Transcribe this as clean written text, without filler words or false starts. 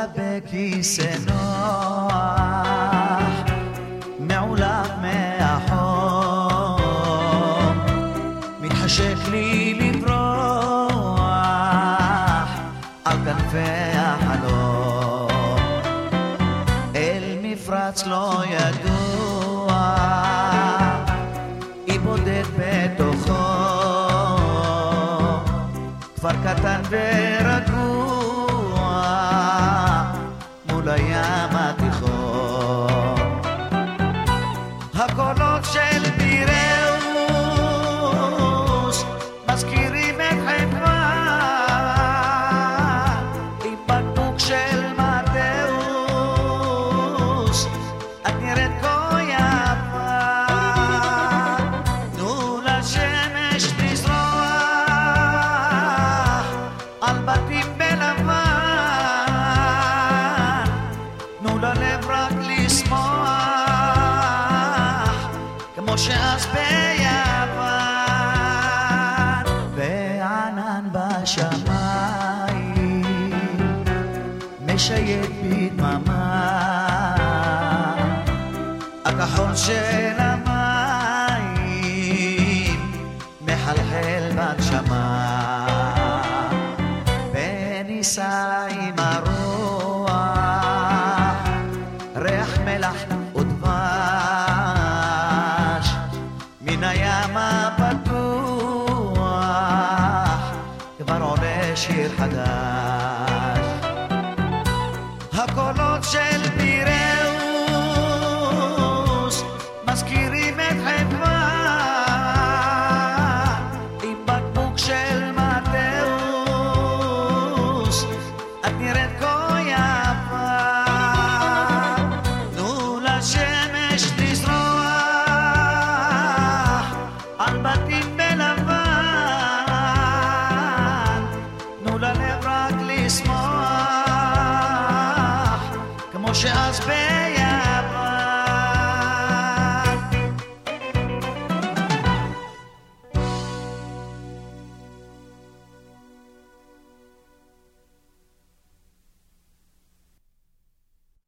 בכיסא נוח מעולב מהחום מתחשק לי לברוח על כנפי החלום אל מפרץ לא ידוע היא בודד בתוכו כפר קטן ורגוע מול הים התיכון הקולות של פיראוס מזכירים את חיפה עם בקבוק של מתאוס את נראית כה יפה תנו לשמש לזרוח על בתים בלבן תנו ללב רק לשמוח כמו שאז ביוון וענן בשמיים משייט בדממה הכחול של המים מחלחל בנשמה וניסה עם הרוח ריח מלח ודבש מן הים הפתוח כבר עולה שיר חדש הקולות של פיראוס